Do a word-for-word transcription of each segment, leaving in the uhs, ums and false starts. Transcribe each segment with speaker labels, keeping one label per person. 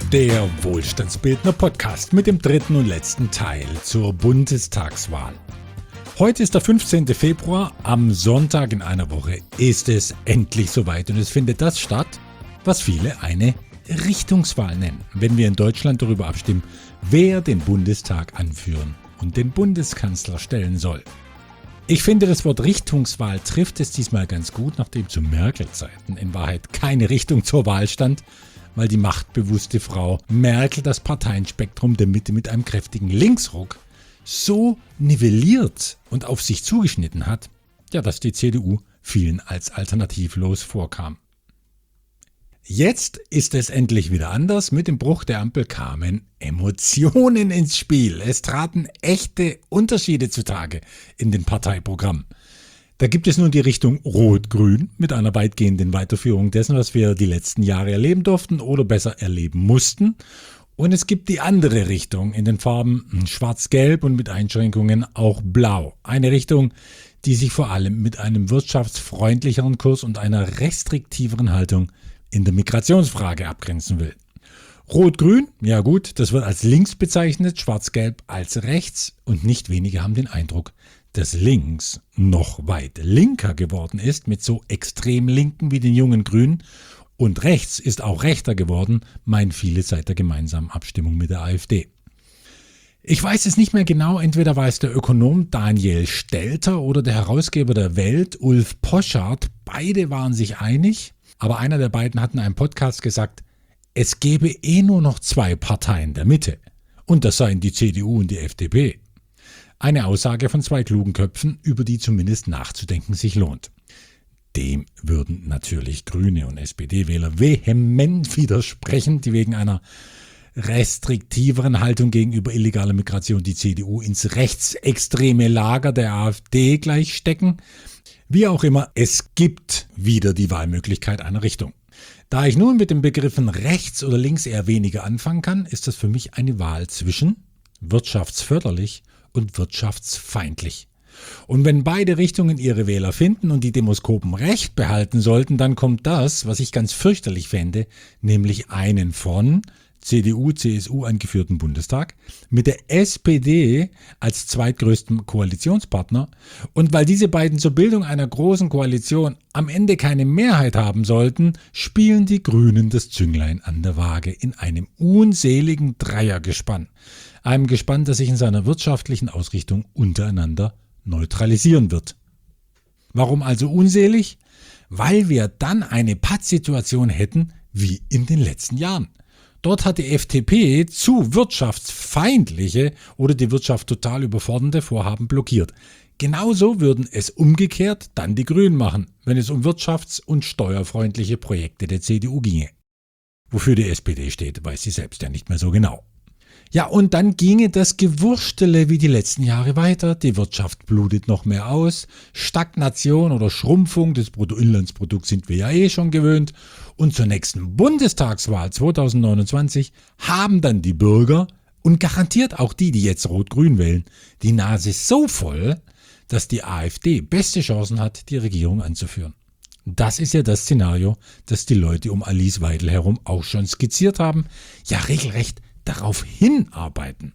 Speaker 1: Der Wohlstandsbildner Podcast mit dem dritten und letzten Teil zur Bundestagswahl. Heute ist der fünfzehnte Februar, am Sonntag in einer Woche ist es endlich soweit und es findet das statt, was viele eine Richtungswahl nennen, wenn wir in Deutschland darüber abstimmen, wer den Bundestag anführen und den Bundeskanzler stellen soll. Ich finde, das Wort Richtungswahl trifft es diesmal ganz gut, nachdem zu Merkel-Zeiten in Wahrheit keine Richtung zur Wahl stand, weil die machtbewusste Frau Merkel das Parteienspektrum der Mitte mit einem kräftigen Linksruck so nivelliert und auf sich zugeschnitten hat, ja, dass die C D U vielen als alternativlos vorkam. Jetzt ist es endlich wieder anders. Mit dem Bruch der Ampel kamen Emotionen ins Spiel. Es traten echte Unterschiede zutage in den Parteiprogrammen. Da gibt es nun die Richtung Rot-Grün mit einer weitgehenden Weiterführung dessen, was wir die letzten Jahre erleben durften oder besser erleben mussten. Und es gibt die andere Richtung in den Farben Schwarz-Gelb und mit Einschränkungen auch Blau. Eine Richtung, die sich vor allem mit einem wirtschaftsfreundlicheren Kurs und einer restriktiveren Haltung in der Migrationsfrage abgrenzen will. Rot-Grün, ja gut, das wird als links bezeichnet, Schwarz-Gelb als rechts und nicht wenige haben den Eindruck, dass links noch weit linker geworden ist mit so extrem Linken wie den jungen Grünen und rechts ist auch rechter geworden, meinen viele seit der gemeinsamen Abstimmung mit der AfD. Ich weiß es nicht mehr genau, entweder war es der Ökonom Daniel Stelter oder der Herausgeber der Welt, Ulf Poschardt, beide waren sich einig. Aber einer der beiden hat in einem Podcast gesagt, es gäbe eh nur noch zwei Parteien der Mitte. Und das seien die C D U und die F D P. Eine Aussage von zwei klugen Köpfen, über die zumindest nachzudenken sich lohnt. Dem würden natürlich Grüne und S P D-Wähler vehement widersprechen, die wegen einer restriktiveren Haltung gegenüber illegaler Migration die C D U ins rechtsextreme Lager der AfD gleichstecken. Wie auch immer, es gibt wieder die Wahlmöglichkeit einer Richtung. Da ich nun mit den Begriffen rechts oder links eher weniger anfangen kann, ist das für mich eine Wahl zwischen wirtschaftsförderlich und wirtschaftsfeindlich. Und wenn beide Richtungen ihre Wähler finden und die Demoskopen recht behalten sollten, dann kommt das, was ich ganz fürchterlich fände, nämlich einen von C D U, C S U angeführten Bundestag mit der S P D als zweitgrößten Koalitionspartner. Und weil diese beiden zur Bildung einer großen Koalition am Ende keine Mehrheit haben sollten, spielen die Grünen das Zünglein an der Waage in einem unseligen Dreiergespann. Einem Gespann, das sich in seiner wirtschaftlichen Ausrichtung untereinander neutralisieren wird. Warum also unselig? Weil wir dann eine Pattsituation hätten wie in den letzten Jahren. Dort hat die F D P zu wirtschaftsfeindliche oder die Wirtschaft total überfordernde Vorhaben blockiert. Genauso würden es umgekehrt dann die Grünen machen, wenn es um wirtschafts- und steuerfreundliche Projekte der C D U ginge. Wofür die S P D steht, weiß sie selbst ja nicht mehr so genau. Ja, und dann ginge das Gewurstele wie die letzten Jahre weiter. Die Wirtschaft blutet noch mehr aus. Stagnation oder Schrumpfung des Bruttoinlandsprodukts sind wir ja eh schon gewöhnt. Und zur nächsten Bundestagswahl zweitausendneunundzwanzig haben dann die Bürger und garantiert auch die, die jetzt Rot-Grün wählen, die Nase so voll, dass die AfD beste Chancen hat, die Regierung anzuführen. Das ist ja das Szenario, das die Leute um Alice Weidel herum auch schon skizziert haben. Ja, regelrecht darauf hinarbeiten.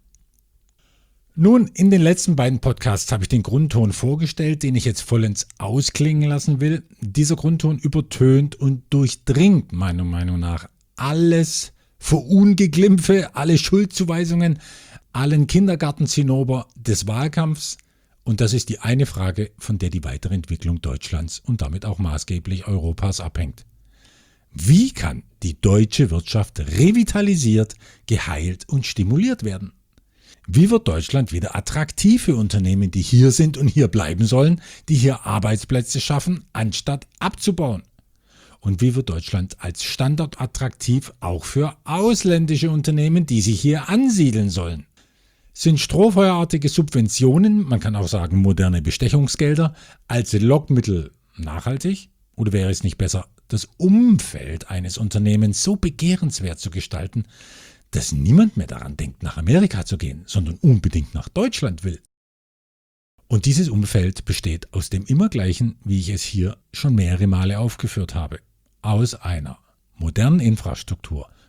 Speaker 1: Nun, in den letzten beiden Podcasts habe ich den Grundton vorgestellt, den ich jetzt vollends ausklingen lassen will. Dieser Grundton übertönt und durchdringt meiner Meinung nach alles Verungeglimpfe, alle Schuldzuweisungen, allen Kindergartenzinnober des Wahlkampfs. Und das ist die eine Frage, von der die weitere Entwicklung Deutschlands und damit auch maßgeblich Europas abhängt. Wie kann die deutsche Wirtschaft revitalisiert, geheilt und stimuliert werden? Wie wird Deutschland wieder attraktiv für Unternehmen, die hier sind und hier bleiben sollen, die hier Arbeitsplätze schaffen, anstatt abzubauen? Und wie wird Deutschland als Standort attraktiv auch für ausländische Unternehmen, die sich hier ansiedeln sollen? Sind strohfeuerartige Subventionen, man kann auch sagen moderne Bestechungsgelder, als Lockmittel nachhaltig? Oder wäre es nicht besser, das Umfeld eines Unternehmens so begehrenswert zu gestalten, dass niemand mehr daran denkt, nach Amerika zu gehen, sondern unbedingt nach Deutschland will? Und dieses Umfeld besteht aus dem immer gleichen, wie ich es hier schon mehrere Male aufgeführt habe, aus einer modernen Infrastruktur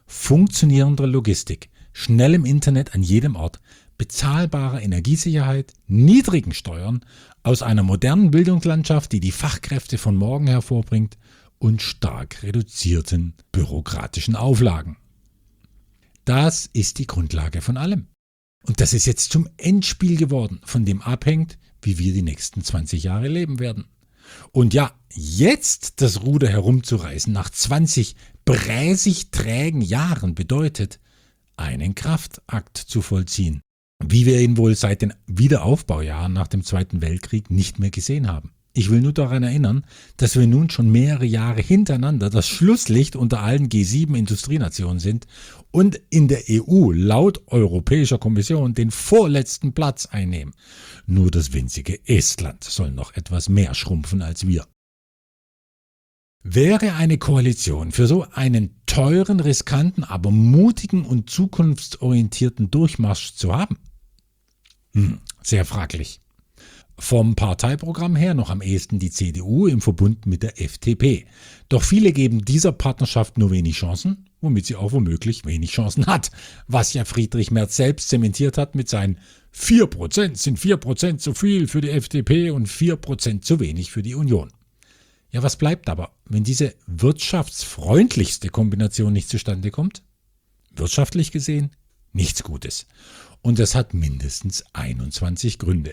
Speaker 1: funktionierender Logistik, schnellem Internet an jedem Ort, bezahlbarer Energiesicherheit, niedrigen Steuern, aus einer modernen Bildungslandschaft, die die Fachkräfte von morgen hervorbringt, und stark reduzierten bürokratischen Auflagen. Das ist die Grundlage von allem. Und das ist jetzt zum Endspiel geworden, von dem abhängt, wie wir die nächsten zwanzig Jahre leben werden. Und ja, jetzt das Ruder herumzureißen nach zwanzig bräsig trägen Jahren bedeutet, einen Kraftakt zu vollziehen, wie wir ihn wohl seit den Wiederaufbaujahren nach dem Zweiten Weltkrieg nicht mehr gesehen haben. Ich will nur daran erinnern, dass wir nun schon mehrere Jahre hintereinander das Schlusslicht unter allen G sieben Industrienationen sind und in der E U laut Europäischer Kommission den vorletzten Platz einnehmen. Nur das winzige Estland soll noch etwas mehr schrumpfen als wir. Wäre eine Koalition für so einen teuren, riskanten, aber mutigen und zukunftsorientierten Durchmarsch zu haben? Hm, sehr fraglich. Vom Parteiprogramm her noch am ehesten die C D U im Verbund mit der F D P. Doch viele geben dieser Partnerschaft nur wenig Chancen, womit sie auch womöglich wenig Chancen hat. Was ja Friedrich Merz selbst zementiert hat mit seinen vier Prozent sind vier Prozent zu viel für die F D P und vier Prozent zu wenig für die Union. Ja, was bleibt aber, wenn diese wirtschaftsfreundlichste Kombination nicht zustande kommt? Wirtschaftlich gesehen nichts Gutes. Und das hat mindestens einundzwanzig Gründe.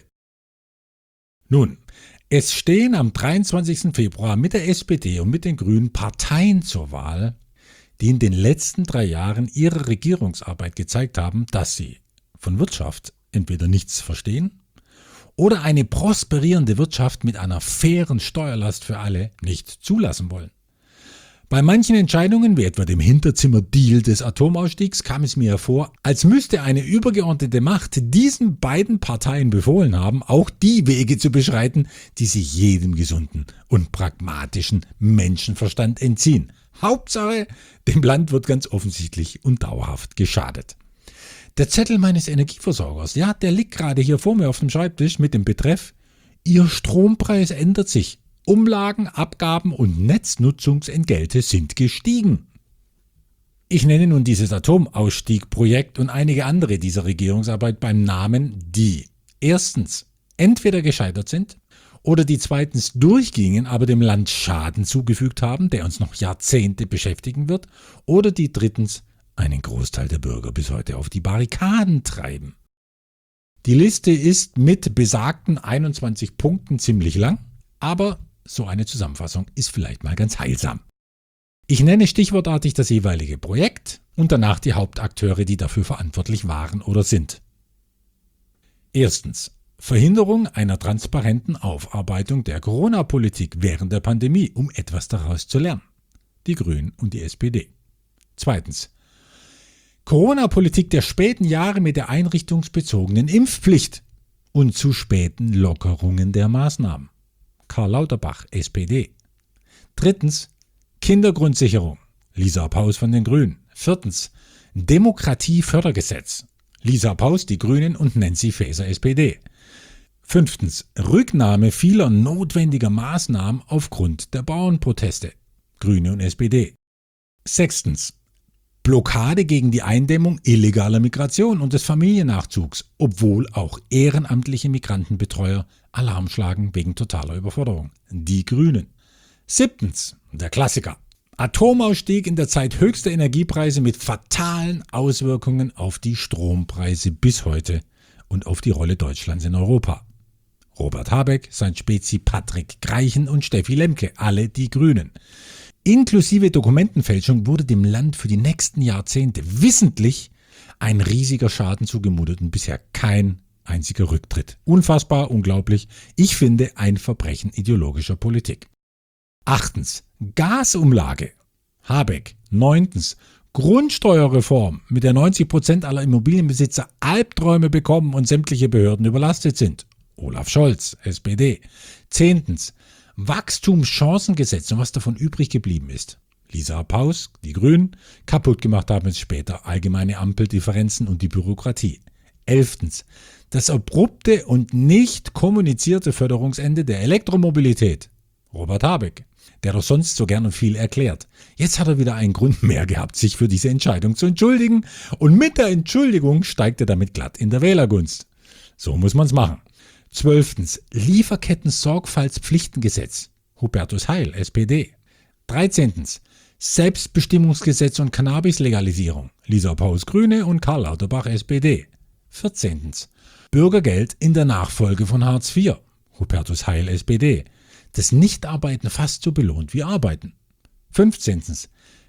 Speaker 1: Nun, es stehen am dreiundzwanzigsten Februar mit der S P D und mit den Grünen Parteien zur Wahl, die in den letzten drei Jahren ihrer Regierungsarbeit gezeigt haben, dass sie von Wirtschaft entweder nichts verstehen oder eine prosperierende Wirtschaft mit einer fairen Steuerlast für alle nicht zulassen wollen. Bei manchen Entscheidungen, wie etwa dem Hinterzimmer-Deal des Atomausstiegs, kam es mir hervor, als müsste eine übergeordnete Macht diesen beiden Parteien befohlen haben, auch die Wege zu beschreiten, die sich jedem gesunden und pragmatischen Menschenverstand entziehen. Hauptsache, dem Land wird ganz offensichtlich und dauerhaft geschadet. Der Zettel meines Energieversorgers, ja, der liegt gerade hier vor mir auf dem Schreibtisch mit dem Betreff: Ihr Strompreis ändert sich. Umlagen, Abgaben und Netznutzungsentgelte sind gestiegen. Ich nenne nun dieses Atomausstieg-Projekt und einige andere dieser Regierungsarbeit beim Namen, die erstens entweder gescheitert sind oder die zweitens durchgingen, aber dem Land Schaden zugefügt haben, der uns noch Jahrzehnte beschäftigen wird, oder die drittens einen Großteil der Bürger bis heute auf die Barrikaden treiben. Die Liste ist mit besagten einundzwanzig Punkten ziemlich lang, aber so eine Zusammenfassung ist vielleicht mal ganz heilsam. Ich nenne stichwortartig das jeweilige Projekt und danach die Hauptakteure, die dafür verantwortlich waren oder sind. Erstens. Verhinderung einer transparenten Aufarbeitung der Corona-Politik während der Pandemie, um etwas daraus zu lernen. Die Grünen und die S P D. Zweitens. Corona-Politik der späten Jahre mit der einrichtungsbezogenen Impfpflicht und zu späten Lockerungen der Maßnahmen. Karl Lauterbach, S P D. Drittens. Kindergrundsicherung. Lisa Paus von den Grünen. Viertens. Demokratiefördergesetz. Lisa Paus, die Grünen und Nancy Faeser, S P D. Fünftens. Rücknahme vieler notwendiger Maßnahmen aufgrund der Bauernproteste. Grüne und S P D. Sechstens. Blockade gegen die Eindämmung illegaler Migration und des Familiennachzugs, obwohl auch ehrenamtliche Migrantenbetreuer Alarm schlagen wegen totaler Überforderung. Die Grünen. Siebtens. Der Klassiker. Atomausstieg in der Zeit höchster Energiepreise mit fatalen Auswirkungen auf die Strompreise bis heute und auf die Rolle Deutschlands in Europa. Robert Habeck, sein Spezi Patrick Greichen und Steffi Lemke, alle die Grünen. Inklusive Dokumentenfälschung wurde dem Land für die nächsten Jahrzehnte wissentlich ein riesiger Schaden zugemutet und bisher kein einziger Rücktritt. Unfassbar, unglaublich. Ich finde, ein Verbrechen ideologischer Politik. Achtens. Gasumlage. Habeck. Neuntens. Grundsteuerreform, mit der neunzig Prozent aller Immobilienbesitzer Albträume bekommen und sämtliche Behörden überlastet sind. Olaf Scholz, S P D. Zehntens. Wachstumschancengesetz und was davon übrig geblieben ist. Lisa Paus, die Grünen, kaputt gemacht haben es später allgemeine Ampeldifferenzen und die Bürokratie. Elftens. Das abrupte und nicht kommunizierte Förderungsende der Elektromobilität. Robert Habeck. der doch sonst so gern und viel erklärt. Jetzt hat er wieder einen Grund mehr gehabt, sich für diese Entscheidung zu entschuldigen, und mit der Entschuldigung steigt er damit glatt in der Wählergunst. So muss man's machen. Zwölftens. Lieferketten-Sorgfaltspflichtengesetz. Hubertus Heil, S P D. Dreizehntens. Selbstbestimmungsgesetz und Cannabis-Legalisierung. Lisa Paus, Grüne, und Karl Lauterbach, S P D. Vierzehntens. Bürgergeld in der Nachfolge von Hartz vier. Hubertus Heil, S P D. Das Nichtarbeiten fast so belohnt wie Arbeiten. Fünfzehntens.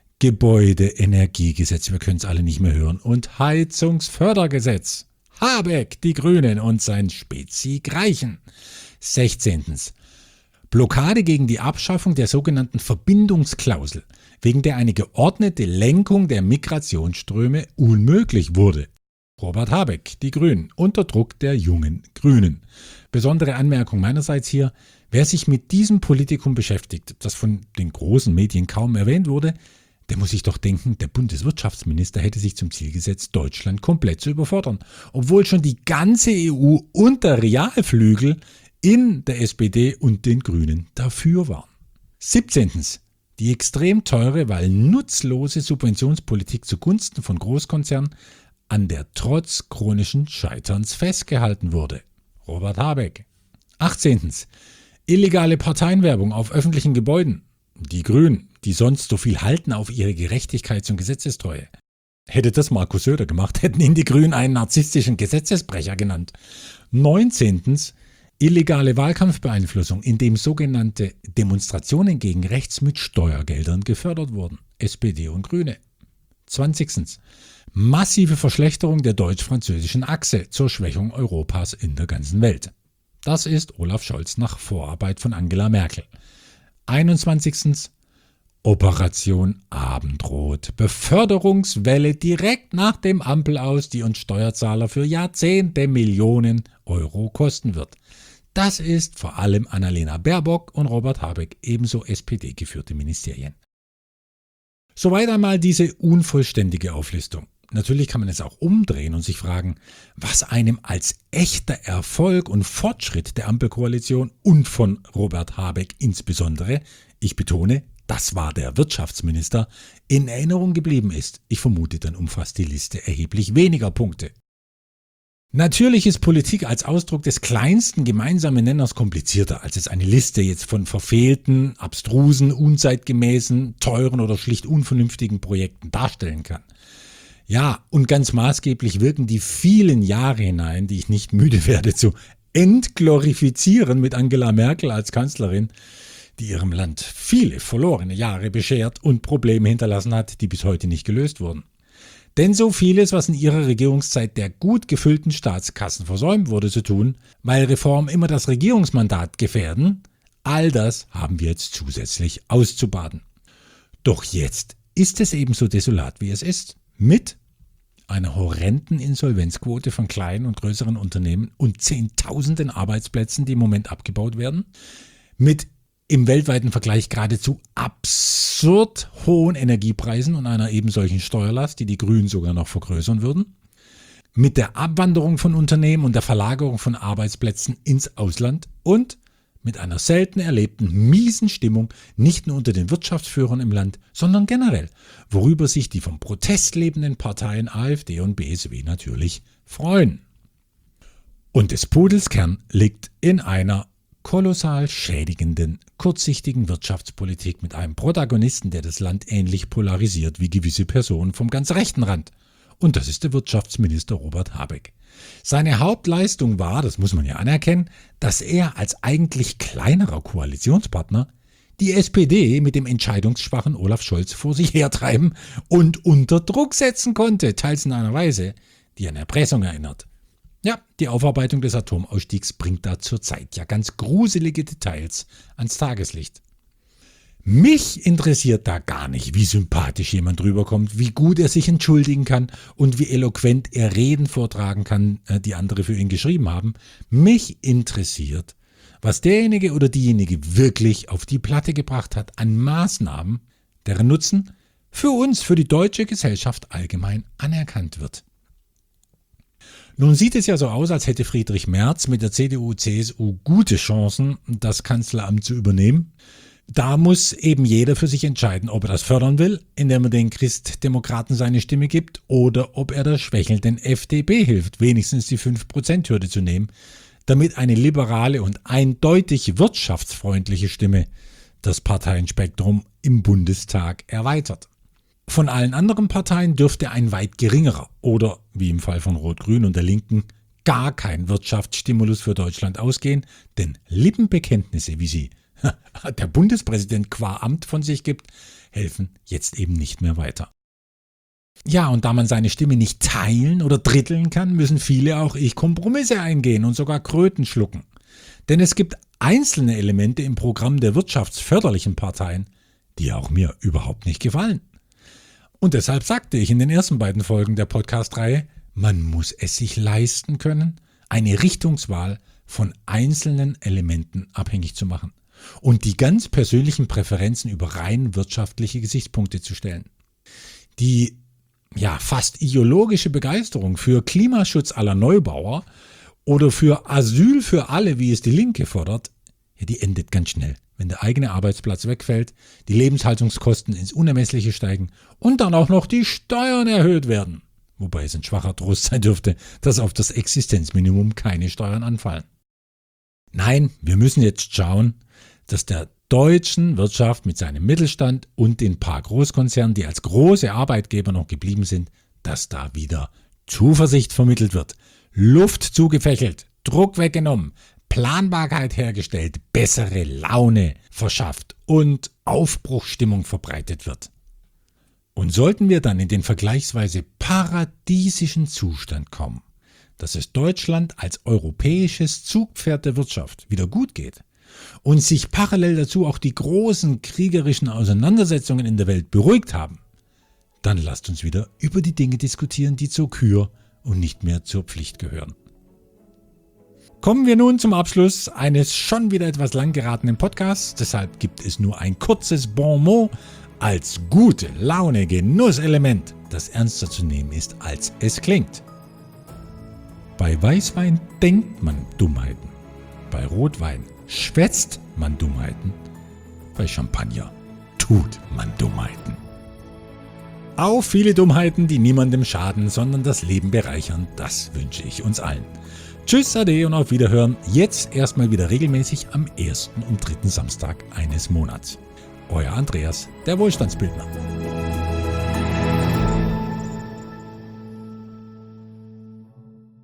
Speaker 1: Gebäudeenergiegesetz, wir können es alle nicht mehr hören. Und Heizungsfördergesetz. Habeck, die Grünen und sein Spätsieg reichen. Sechzehntens. Blockade gegen die Abschaffung der sogenannten Verbindungsklausel, wegen der eine geordnete Lenkung der Migrationsströme unmöglich wurde. Robert Habeck, die Grünen, unter Druck der jungen Grünen. Besondere Anmerkung meinerseits hier: Wer sich mit diesem Politikum beschäftigt, das von den großen Medien kaum erwähnt wurde, der muss sich doch denken, der Bundeswirtschaftsminister hätte sich zum Ziel gesetzt, Deutschland komplett zu überfordern, obwohl schon die ganze E U und der Realflügel in der S P D und den Grünen dafür waren. siebzehntens. Die extrem teure, weil nutzlose Subventionspolitik zugunsten von Großkonzernen, an der trotz chronischen Scheiterns festgehalten wurde. Robert Habeck. achtzehntens. Illegale Parteienwerbung auf öffentlichen Gebäuden. Die Grünen, die sonst so viel halten auf ihre Gerechtigkeits- und Gesetzestreue. Hätte das Markus Söder gemacht, hätten ihn die Grünen einen narzisstischen Gesetzesbrecher genannt. neunzehntens. Illegale Wahlkampfbeeinflussung, indem sogenannte Demonstrationen gegen rechts mit Steuergeldern gefördert wurden. S P D und Grüne. zwanzigstens. Massive Verschlechterung der deutsch-französischen Achse zur Schwächung Europas in der ganzen Welt. Das ist Olaf Scholz nach Vorarbeit von Angela Merkel. einundzwanzigstens. Operation Abendrot. Beförderungswelle direkt nach dem Ampelaus, die uns Steuerzahler für Jahrzehnte Millionen Euro kosten wird. Das ist vor allem Annalena Baerbock und Robert Habeck, ebenso S P D-geführte Ministerien. Soweit einmal diese unvollständige Auflistung. Natürlich kann man es auch umdrehen und sich fragen, was einem als echter Erfolg und Fortschritt der Ampelkoalition und von Robert Habeck insbesondere, ich betone, das war der Wirtschaftsminister, in Erinnerung geblieben ist. Ich vermute, dann umfasst die Liste erheblich weniger Punkte. Natürlich ist Politik als Ausdruck des kleinsten gemeinsamen Nenners komplizierter, als es eine Liste jetzt von verfehlten, abstrusen, unzeitgemäßen, teuren oder schlicht unvernünftigen Projekten darstellen kann. Ja, und ganz maßgeblich wirken die vielen Jahre hinein, die ich nicht müde werde zu entglorifizieren mit Angela Merkel als Kanzlerin, die ihrem Land viele verlorene Jahre beschert und Probleme hinterlassen hat, die bis heute nicht gelöst wurden. Denn so vieles, was in ihrer Regierungszeit der gut gefüllten Staatskassen versäumt wurde zu tun, weil Reformen immer das Regierungsmandat gefährden, all das haben wir jetzt zusätzlich auszubaden. Doch jetzt ist es ebenso desolat, wie es ist, mit einer horrenden Insolvenzquote von kleinen und größeren Unternehmen und Zehntausenden Arbeitsplätzen, die im Moment abgebaut werden, mit im weltweiten Vergleich geradezu absurd hohen Energiepreisen und einer eben solchen Steuerlast, die die Grünen sogar noch vergrößern würden, mit der Abwanderung von Unternehmen und der Verlagerung von Arbeitsplätzen ins Ausland und mit einer selten erlebten miesen Stimmung nicht nur unter den Wirtschaftsführern im Land, sondern generell, worüber sich die vom Protest lebenden Parteien AfD und B S W natürlich freuen. Und des Pudels Kern liegt in einer kolossal schädigenden, kurzsichtigen Wirtschaftspolitik mit einem Protagonisten, der das Land ähnlich polarisiert wie gewisse Personen vom ganz rechten Rand. Und das ist der Wirtschaftsminister Robert Habeck. Seine Hauptleistung war, das muss man ja anerkennen, dass er als eigentlich kleinerer Koalitionspartner die S P D mit dem entscheidungsschwachen Olaf Scholz vor sich hertreiben und unter Druck setzen konnte, teils in einer Weise, die an Erpressung erinnert. Ja, die Aufarbeitung des Atomausstiegs bringt da zurzeit ja ganz gruselige Details ans Tageslicht. Mich interessiert da gar nicht, wie sympathisch jemand rüberkommt, wie gut er sich entschuldigen kann und wie eloquent er Reden vortragen kann, die andere für ihn geschrieben haben. Mich interessiert, was derjenige oder diejenige wirklich auf die Platte gebracht hat an Maßnahmen, deren Nutzen für uns, für die deutsche Gesellschaft allgemein anerkannt wird. Nun sieht es ja so aus, als hätte Friedrich Merz mit der C D U C S U gute Chancen, das Kanzleramt zu übernehmen. Da muss eben jeder für sich entscheiden, ob er das fördern will, indem er den Christdemokraten seine Stimme gibt, oder ob er der schwächelnden F D P hilft, wenigstens die fünf Prozent Hürde zu nehmen, damit eine liberale und eindeutig wirtschaftsfreundliche Stimme das Parteienspektrum im Bundestag erweitert. Von allen anderen Parteien dürfte ein weit geringerer oder, wie im Fall von Rot-Grün und der Linken, gar kein Wirtschaftsstimulus für Deutschland ausgehen, denn Lippenbekenntnisse, wie sie der Bundespräsident qua Amt von sich gibt, helfen jetzt eben nicht mehr weiter. Ja, und da man seine Stimme nicht teilen oder dritteln kann, müssen viele, auch ich, Kompromisse eingehen und sogar Kröten schlucken. Denn es gibt einzelne Elemente im Programm der wirtschaftsförderlichen Parteien, die auch mir überhaupt nicht gefallen. Und deshalb sagte ich in den ersten beiden Folgen der Podcast-Reihe, man muss es sich leisten können, eine Richtungswahl von einzelnen Elementen abhängig zu machen und die ganz persönlichen Präferenzen über rein wirtschaftliche Gesichtspunkte zu stellen. Die ja fast ideologische Begeisterung für Klimaschutz à la Neubauer oder für Asyl für alle, wie es die Linke fordert, ja, die endet ganz schnell, wenn der eigene Arbeitsplatz wegfällt, die Lebenshaltungskosten ins Unermessliche steigen und dann auch noch die Steuern erhöht werden. Wobei es ein schwacher Trost sein dürfte, dass auf das Existenzminimum keine Steuern anfallen. Nein, wir müssen jetzt schauen, dass der deutschen Wirtschaft mit seinem Mittelstand und den paar Großkonzernen, die als große Arbeitgeber noch geblieben sind, dass da wieder Zuversicht vermittelt wird, Luft zugefächelt, Druck weggenommen, Planbarkeit hergestellt, bessere Laune verschafft und Aufbruchsstimmung verbreitet wird. Und sollten wir dann in den vergleichsweise paradiesischen Zustand kommen, dass es Deutschland als europäisches Zugpferd der Wirtschaft wieder gut geht und sich parallel dazu auch die großen kriegerischen Auseinandersetzungen in der Welt beruhigt haben, dann lasst uns wieder über die Dinge diskutieren, die zur Kür und nicht mehr zur Pflicht gehören. Kommen wir nun zum Abschluss eines schon wieder etwas lang geratenen Podcasts, deshalb gibt es nur ein kurzes Bonmot als gute Laune Genusselement, das ernster zu nehmen ist, als es klingt. Bei Weißwein denkt man Dummheiten, bei Rotwein schwätzt man Dummheiten, bei Champagner tut man Dummheiten. Auf viele Dummheiten, die niemandem schaden, sondern das Leben bereichern, das wünsche ich uns allen. Tschüss, ade und auf Wiederhören, jetzt erstmal wieder regelmäßig am ersten und dritten Samstag eines Monats. Euer Andreas, der Wohlstandsbildner.